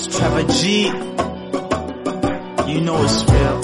Trevor G, you know it's real.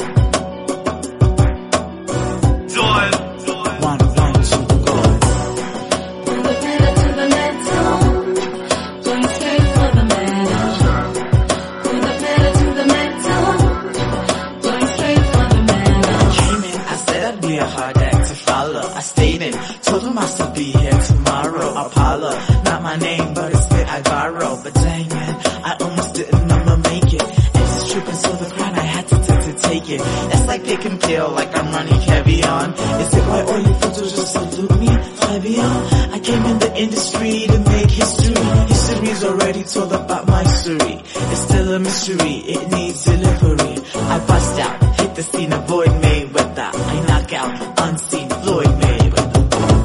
Doyle. 1, 2, go. From the pedal to the metal, going straight for the metal. From the pedal to the metal, going straight for the metal. Came in, I said I'd be a hard act to follow. I stayed in, told him I still be here tomorrow. Apollo, not my name, but it's fit I borrow. But dang man, I almost didn't know make it. It's tripping, so the crowd I had to take it. It's like they can feel like I'm running heavy on. Is it why all you photos just salute me? Fabian, I came in the industry to make history. History's already told about my story. It's still a mystery, it needs delivery. I bust out, hit the scene, avoid Mayweather. I knock out, unseen Floyd Mayweather.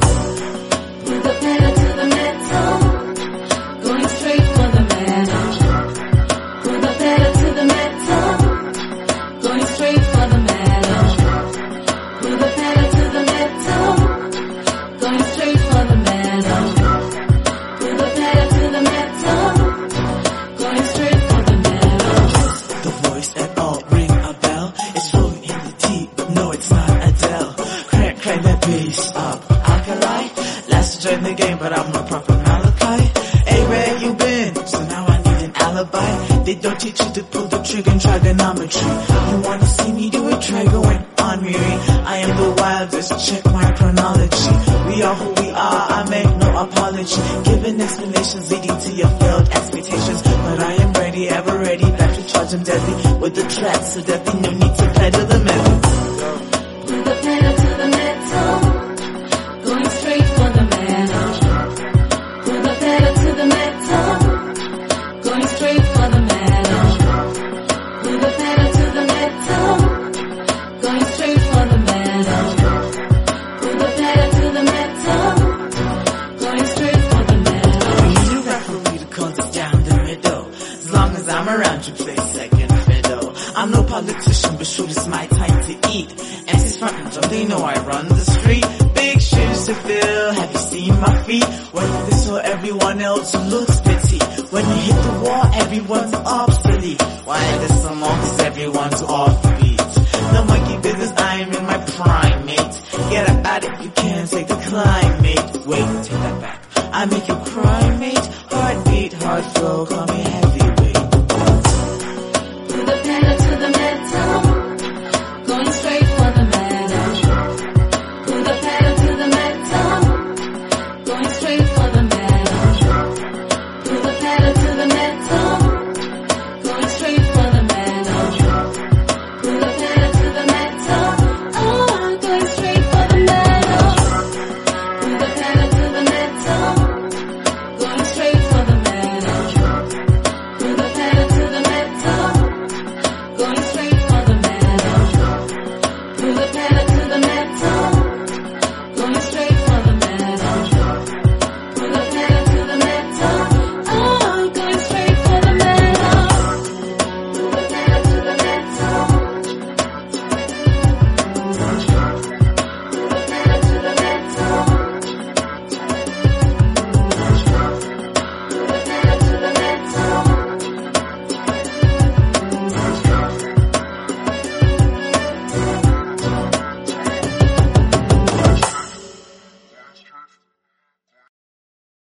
From the pedal to the metal, going straight for the metal. From the pedal to the metal, going straight for the metal. From the pedal to the metal, going straight for the metal. From the pedal to the metal, going straight for the metal. The voice at all ring a bell. It's rolling in the deep, but no, it's not Adele. Crank that bass up. Alkali, last to join the game, but I'm no prophet Malachi. Hey, where you been? So now I need an alibi. They don't teach you to pull the trigger in trigonometry. You wanna see me do it? Try going on, Miri. I am the wildest, check my chronology. We are who we are, I make no apology. Giving explanations leading to your failed expectations. But I am ready, ever ready, back to charge them deadly. With the track so deadly, no need to pedal the metal. From the pedal to the metal, going straight for the metal. From the pedal to the metal, going straight for the metal. From the pedal to the metal, going straight for the metal. From the pedal to the metal, going straight for the metal. We need a referee to call this down the middle. As long as I'm around, you play second fiddle. I'm no politician, but shoot, it's my time to eat. MC's frontin', don't they know I run the street? Big shoes to fill, have you seen my feet? When this so everyone else looks petty. When you hit the wall, everyone's obsolete. Why this so long, cause everyone's off the beat. No monkey business, I'm in my prime, mate. Get about it, you can't take the climb, mate. Wait, take that back. I make you cry, mate. Heartbeat, hard flow, call me heavy.